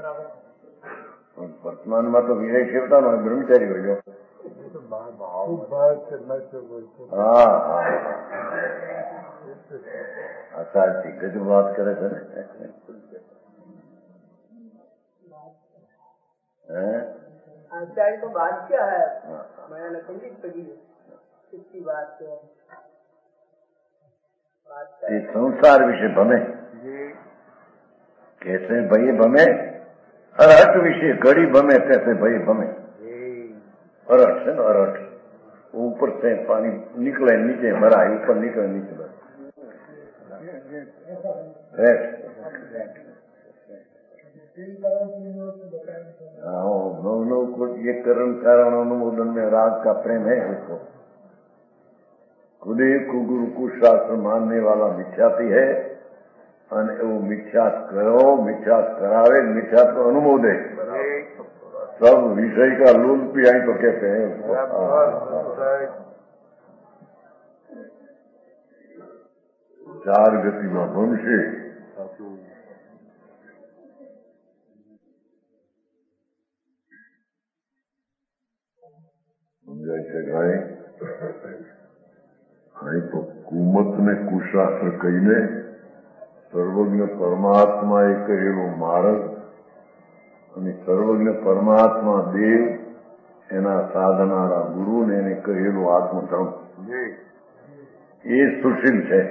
વર્તમાનમાં તો વિનય સેવતા નો બ્રહ્મચારી હોય. હા હા આ સાચી ગજબ વાત કરે છે ને. आचार्य को बात क्या है मैंने पंडित पढ़ी इसकी बात ये संसार विषय भमे कैसे भय भमे अरहट विषय घड़ी भमे कैसे भय भमे. अरहट है ना अरहट ऊपर से पानी निकले नीचे भरा ऊपर निकले नीचे भरा. नौ नौ कोट ये करण कारण अनुमोदन में राग का प्रेम है उसको. खुदे को गुरु को शास्त्र मानने वाला मिथ्याती है અને એવું મિથ્યાત કરો મિથ્યાત કરાવે મિથ્યાત તો અનુમોદે. सब विषय का लूल पियाई तो कहते हैं उसको. चार गति में भमशे સમજાય છે ગાય. અહીં તો કુમત ને કુશાસ્ત્ર કહીને સર્વજ્ઞ પરમાત્માએ કહેલું માર્ગ અને સર્વજ્ઞ પરમાત્મા દેવ એના સાધનારા ગુરુને એને કહેલું આત્મધર્મ એ સુશીલ છે.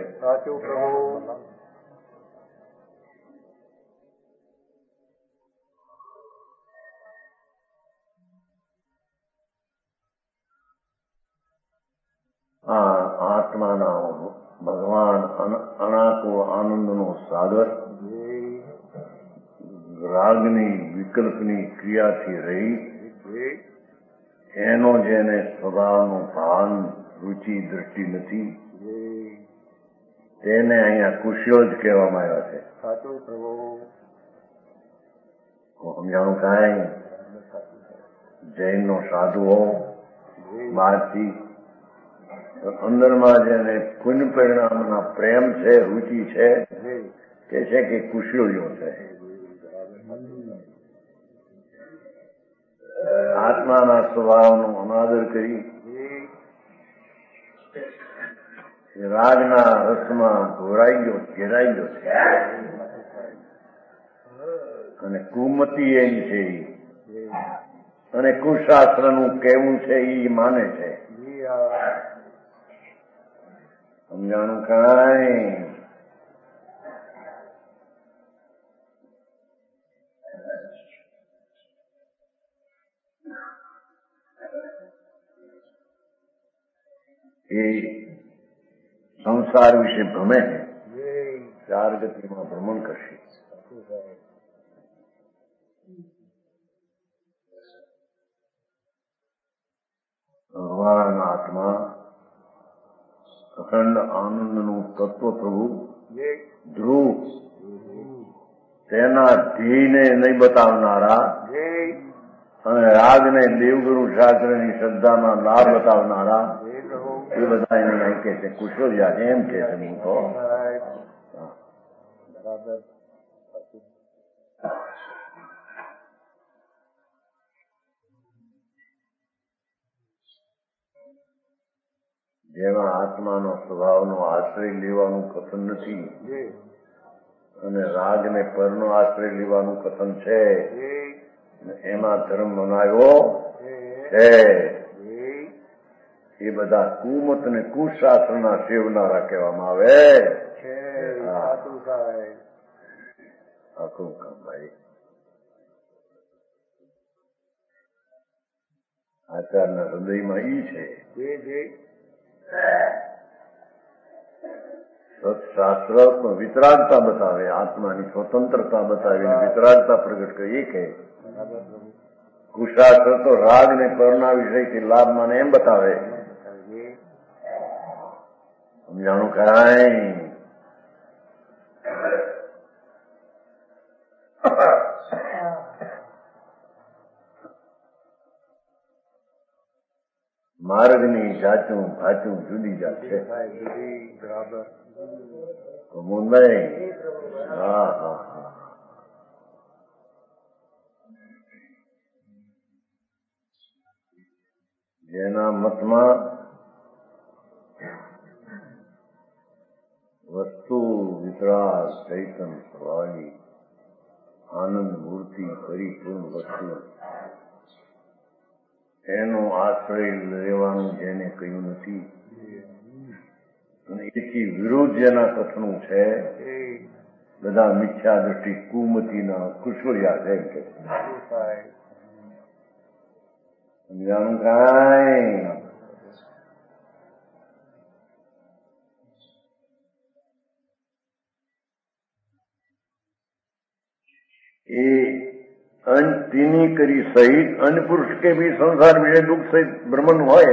આત્માના ભગવાન અનાકો આનંદનો સાગર રાગની વિકલ્પની ક્રિયાથી રહી એનો જેને સ્વભાવનું ભાન રુચિ દ્રષ્ટિ નથી તેને અહીંયા કુશીઓ જ કહેવામાં આવ્યા છે. સમજાણું કાંઈ જૈનનો સાધુ હો બહારથી અંદરમાં જેને પુણ્ય પરિણામના પ્રેમ છે રુચિ છે કે છે કે કુશીઓ છે. આત્માના સ્વભાવનો અનાદર કરી રાગના રસમાં ઘોરાઈ ગયો ઘેરાઈ ગયો છે અને કુમતી એની છે અને કુશાસ્ત્રનું કહેવું છે એ માને છે. સમજાણું કાંઈ. એ સંસાર વિશે ભ્રમે ચાર ગતિમાં ભ્રમણ કરશે. ભગવાન આત્મા અખંડ આનંદનું તત્વ પ્રભુ ધ્રુવ તેના ધ્યેયને નહીં બતાવનારા અને રાગને દેવગુરુ શાસ્ત્રની શ્રદ્ધાના લાભ બતાવનારા એ બધા એને અહીં કે છે કુશોરિયા એમ કે છે. હું તો જેમાં આત્માનો સ્વભાવનો આશ્રય લેવાનું કથન નથી અને રાગને પરનો આશ્રય લેવાનું કથન છે એમાં ધર્મ બનાવ્યો છે. એ બધા કુમત ને કુશાસ્ત્રના સેવનારા કહેવામાં આવે. આખું કામ ભાઈ આચારના હૃદયમાં ઈ છે. સત્શાસ્ત્ર વિતરાગતા બતાવે આત્માની સ્વતંત્રતા બતાવીને વિતરાગતા પ્રગટ કરી કે કુશાસ્ત્ર તો રાગ ને પરના વિષયથી લાભ માને એમ બતાવે. સમજાણું કાંઈ. માર્ગની જાચું ભાચું જુદી જાત છે. મુંબઈ હા હા જેના મતમાં વસ્તુ વિતરાગ ચૈતન સ્વભાવી આનંદ મૂર્તિ પરિપૂર્ણ વસ્તુ એનો આશ્રય લેવાનું જેને કહ્યું નથી અને એથી વિરુદ્ધ જેના કથનું છે બધા મિથ્યા દ્રષ્ટિ કુમતીના કુશળિયા છે એમ કે સમજાનું કાંઈ એ અંતિની કરી સહિત અન્ય પુરુષ કે ભી સંસાર વિશે દુઃખ સહિત બ્રહ્મણ હોય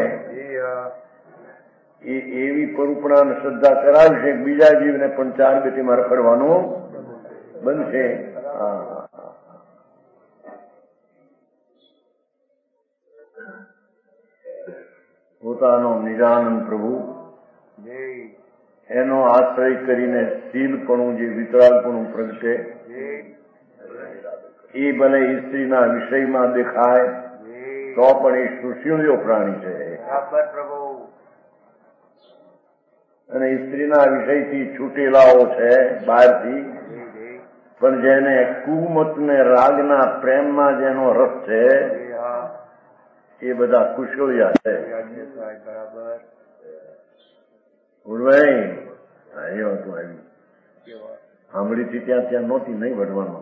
એ એવી પરુપણા શ્રદ્ધા કરાવશે બીજા જીવને પણ ચાર ગતિમાં રખડવાનું બનશે. પોતાનો નિજાનંદ પ્રભુ એનો આશ્રય કરીને શીલપણું જે વિતરાગપણું પ્રગટે એ ભલે સ્ત્રીના વિષયમાં દેખાય તો પણ એ સુશીલ્યો પ્રાણી છે અને સ્ત્રીના વિષયથી છૂટેલાઓ છે બહારથી, પણ જેને કુમત ને રાગના પ્રેમમાં જેનો રસ છે એ બધા કુશળિયા છે. ઉડવાઈ આવ્યો હતું આવ્યું સાંભળીથી ત્યાં ત્યાં નહોતી નહીં વઢવામાં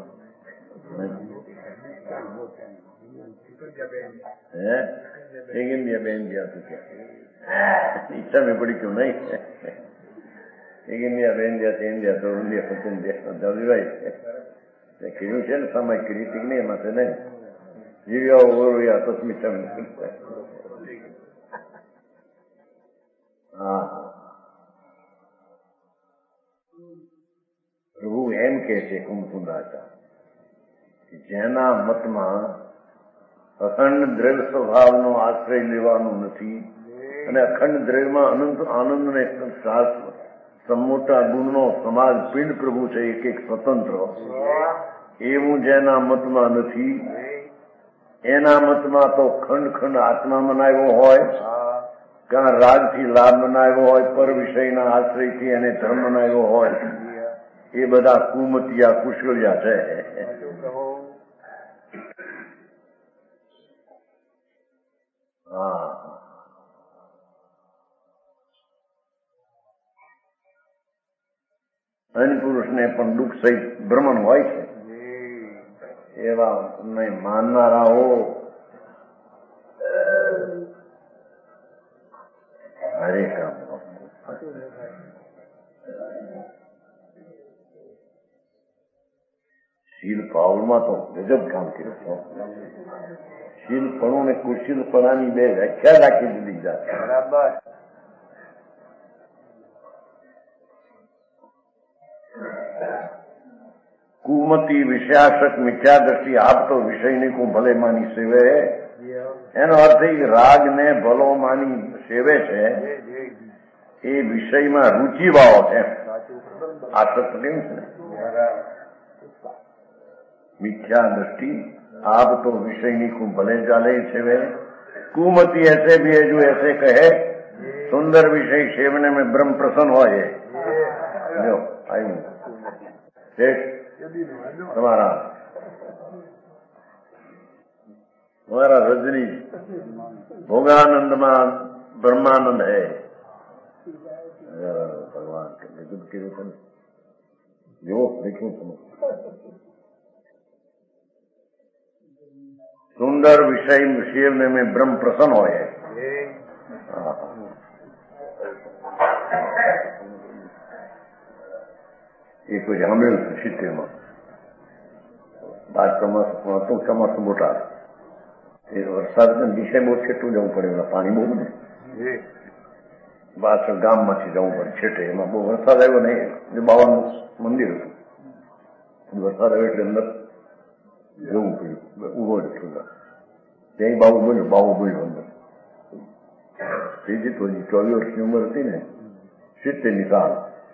હે એક ઇન્ડિયા બેન ગયા હતું ત્યાં ઈચ્છા મેં પડી ગયું નહીં એક ઇન્ડિયા બેન ગયા છે ઇન્ડિયા તો ઇન્ડિયા પચીસ દેશભાઈ કીધું છે ને સામાયિક રીતિ નહીં એમાં છે નહીં જીવ્યા ઓરવ્યા તો મીઠા હા પ્રભુ એમ કે છે કુમકુંદાચાર જેના મતમાં અખંડ દ્રવ્ય સ્વભાવનો આશ્રય લેવાનું નથી અને અખંડ દ્રવ્યમાં અનંત આનંદ ને સમોટા ગુણનો સમાજ પિંડ પ્રભુ છે એક એક સ્વતંત્ર એવું જેના મતમાં નથી એના મતમાં તો ખંડ ખંડ આત્મા મનાવ્યો હોય કાં રાગથી લાભ મનાવ્યો હોય પર વિષયના આશ્રયથી એને ધર્મ મનાવ્યો હોય એ બધા કુમતિયા કુશળિયા છે. હા અન્ય પુરુષને પણ દુઃખ સહિત ભ્રમણ હોય છે એવા માનનારાઓ હરે કામ શીલ પાવલમાં તો ગજબ કામ કર્યું છે. શીલપણું ને કુશીલપણાની બે વ્યાખ્યા રાખી દીધી જાતે. બરાબર કુમતી વિષયાસક મિથ્યા દ્રષ્ટિ આપતો વિષયને કો ભલે માની સેવે એનો અર્થ એ રાગ ને ભલો માની સેવે છે એ વિષયમાં રૂચિવાળો છે આસક્ત કેમ છે मिथ्या दृष्टि आप तो विषय नहीं को भले जाले सेवे कुमती ऐसे भी है जो ऐसे कहे सुंदर विषय सेवने में ब्रह्म प्रसन्न हो जो आई तुम्हारा तुम्हारा रजनी भोगानंद में ब्रह्मानंद है भगवान के गजब के रूप जो देखो तुम सुंदर विषय सेवने में ब्रह्म प्रसन्न हो ये कुछ हमें सिस्टम में बात चमस तो चमस मोटा वरसाद विषय बहुत छेटू जવું પડે પાણી બહુ ને બાદ ગામમાંથી જવું પડે છેટે એમાં બહુ વરસાદ આવ્યો નહીં બાવાનું મંદિર હતું વરસાદ આવ્યો એટલે અંદર જવું પડ્યું ઉભો જ ત્યાં બાબુ બોલ્યો બાબુ બોલ્યો અંદર સીધી તો ચોવીસ વર્ષની ઉંમર હતી ને સિત્તેર ની સાલ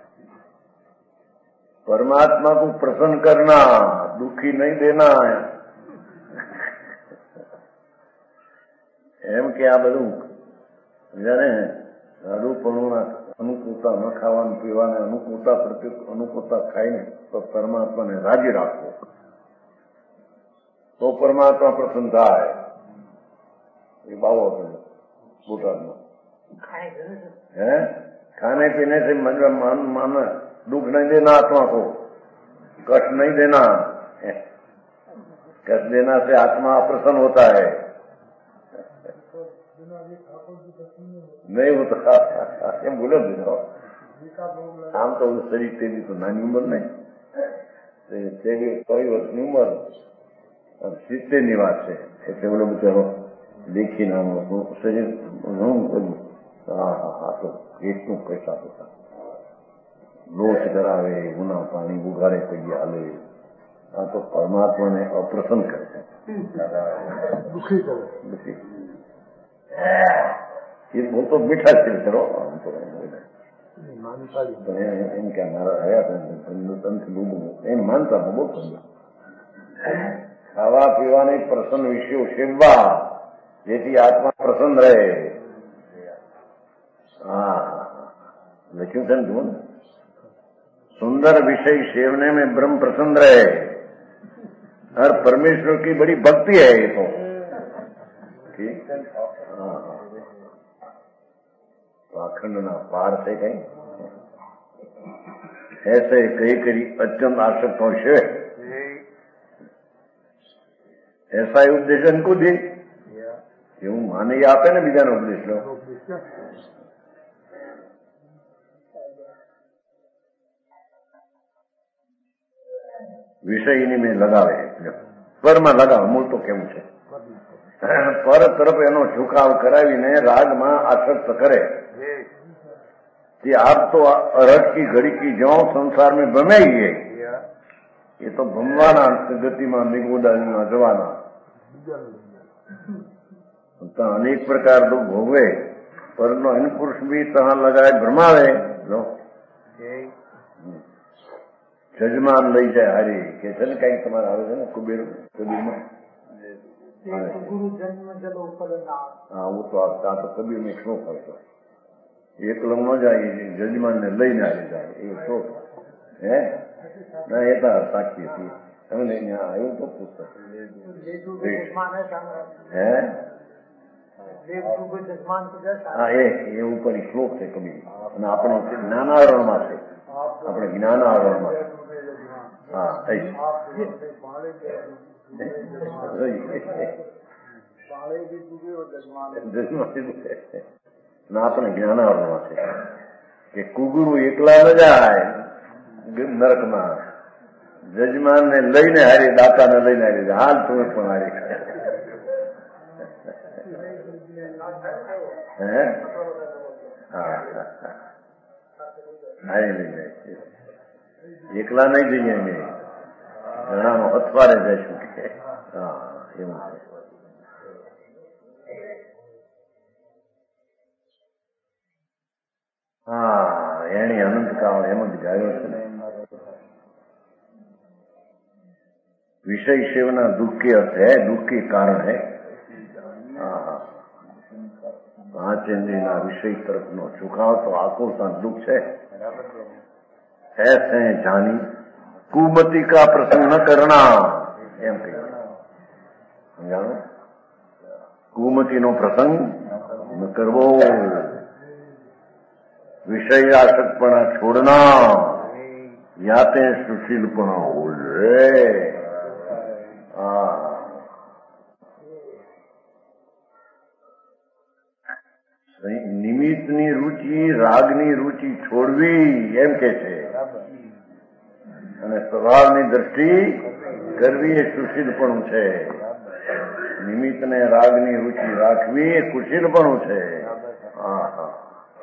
परमात्मा को प्रसन्न करना दुखी नहीं देना એમ કે આ બધું જયારે સાધુપણુના અનુકૂળતા ન ખાવાનું પીવાને અનુકૂળતા પ્રત્યે અનુકૂળતા થાય ને તો પરમાત્માને રાજી રાખવો, તો પરમાત્મા પ્રસન્ન થાય. એ બાવો હતો બોટાદમાં. है खाने पीने से मन मन दुख नहीं देना आत्मा को, कष्ट नहीं देना. कष्ट देना से आत्मा अप्रसन्न होता है. नहीं होता એમ બોલો દીધો. આમ તો શરીર તેની તો નાની ઉંમર નહીં, તેની કઈ વર્ષની ઉંમર સિત્તેર ની વાત છે. એટલે બોલો બિચારો દેખીને આમ શરીર હા હા હા તો એટલું પૈસા હતા. લોચ કરાવે, ગુના પાણી ઉઘાડે કહીએ હાલે. આ તો પરમાત્માને અપ્રસન્ન કરે છે, દુઃખી કરે. દુઃખી એ બોલતો મીઠા છે ચલો. આમ તો એમ કે મારા હયા એમ માનતા બહુ ખાવા પીવાની પ્રસન્ન વિષયો સેવવા, જેથી આત્મા પ્રસન્ન રહે. हाँ लक्ष्मी सन जून सुंदर विषय सेवने में ब्रह्म प्रसन्न रहे. हर परमेश्वर की बड़ी भक्ति है ये तो. हाँ अखंड ना पार से कहीं ऐसे कई करी अत्यंत आसक्त हो से ऐसा ही उपदेश इनको दे क्यों माने आपे ने बीजा ने उपदेश लो. વિષયની મેં લગાવે પરમાં લગાવે. મૂળ તો કેવું છે, પર તરફ એનો ઝુકાવ કરાવીને રાગમાં આસક્ત કરે. તે આપ તો અરટ કી ઘડી કી જો સંસાર में ભમે ही એ તો ભમવાના ગતિમાં નિગોદારીમાં જવાના. અનેક પ્રકાર દુઃખ ભોગવે, પરનો અનપુરુષ બી તહાં લગાવે ભ્રમાવે. જજમાન લઈ જાય હારી કે છે ને કઈક તમારે આવે છે ને કુબેર કબીરમાં. હા હું તો આ તો કબીર મેં શ્લોક હોય તો એકલો ન જાય, જજમાન ને લઈને આવી જાય એ શ્લોક. હે ના એ તો સાક્ષી હતી તમે અહીંયા આવ્યું તો પુસ્તક. હે હા એ એ ઉપર શ્લોક છે કબીર. અને આપણે જ્ઞાનાવરણમાં છે, આપણે જ્ઞાનાવરણમાં. હા ના આપણે જ્ઞાનાવરણમાં છે કે કુગુરુ એકલા ન જાય નરકમાં, જજમાન ને લઈને હારી, દાતા ને લઈને હારી. હાલ તમે પણ હારી હે હા હારી લઈ જાય. એકલા નહીં જઈએ અમે, ઘણાનો અથવારે જઈશું. હા એવું છે. हाँ यानी अनंत काल एम ज गायो छे विषय सेवना दुख के अर्थ है, दुख के कारण है. हाँ पांच इंद्रिय विषय तरफ नो झुकाव तो आकुलता दुख है. ऐसे जानी कुमति का प्रसंग न करना एम समझाणो. कुमति नो प्रसंग न करवो, विषय आसक्तपणा छोड़ना, याते सुशीलपणा हो रे. નિમિત્તની રુચિ, રાગની રુચિ છોડવી એમ કે છે, અને સ્વભાવની દ્રષ્ટિ કરવી એ સુશીલપણું છે. નિમિત્તને રાગની રુચિ રાખવી એ કુશીલપણું છે. હા હા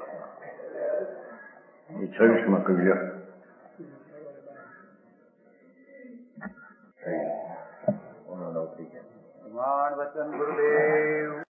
એ છવ્વીસમાં કવિ ભગવાન વચન ગુરુદેવ